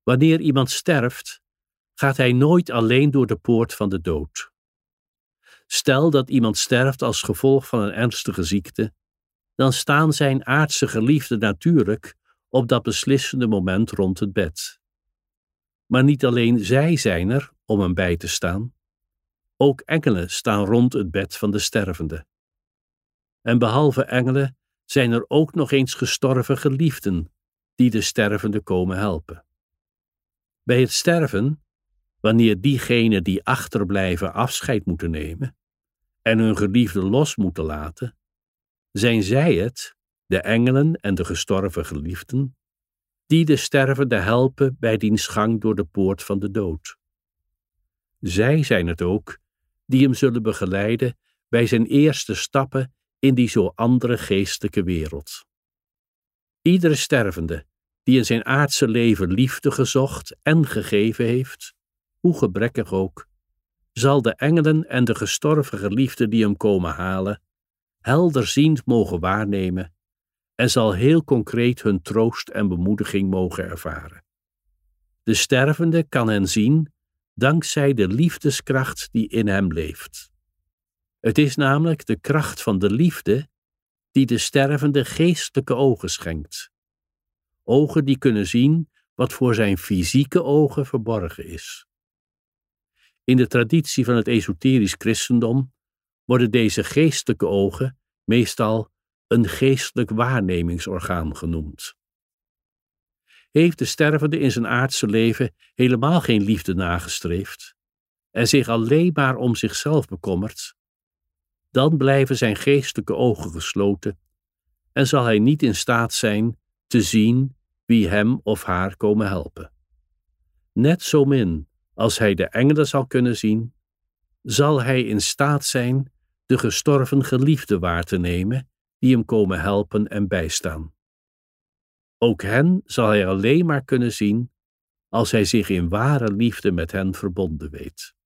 Wanneer iemand sterft, gaat hij nooit alleen door de poort van de dood. Stel dat iemand sterft als gevolg van een ernstige ziekte, dan staan zijn aardse geliefden natuurlijk op dat beslissende moment rond het bed. Maar niet alleen zij zijn er om hem bij te staan, ook engelen staan rond het bed van de stervende. En behalve engelen zijn er ook nog eens gestorven geliefden die de stervende komen helpen. Bij het sterven, wanneer diegenen die achterblijven afscheid moeten nemen en hun geliefde los moeten laten, zijn zij het, de engelen en de gestorven geliefden, die de stervende helpen bij diens gang door de poort van de dood. Zij zijn het ook die hem zullen begeleiden bij zijn eerste stappen in die zo andere geestelijke wereld. Iedere stervende die in zijn aardse leven liefde gezocht en gegeven heeft, hoe gebrekkig ook, zal de engelen en de gestorven geliefden die hem komen halen, helderziend mogen waarnemen en zal heel concreet hun troost en bemoediging mogen ervaren. De stervende kan hen zien dankzij de liefdeskracht die in hem leeft. Het is namelijk de kracht van de liefde die de stervende geestelijke ogen schenkt. Ogen die kunnen zien wat voor zijn fysieke ogen verborgen is. In de traditie van het esoterisch christendom worden deze geestelijke ogen meestal een geestelijk waarnemingsorgaan genoemd. Heeft de stervende in zijn aardse leven helemaal geen liefde nagestreefd en zich alleen maar om zichzelf bekommert, dan blijven zijn geestelijke ogen gesloten en zal hij niet in staat zijn te zien wie hem of haar komen helpen. Net zo min als hij de engelen zal kunnen zien, zal hij in staat zijn de gestorven geliefde waar te nemen die hem komen helpen en bijstaan. Ook hen zal hij alleen maar kunnen zien als hij zich in ware liefde met hen verbonden weet.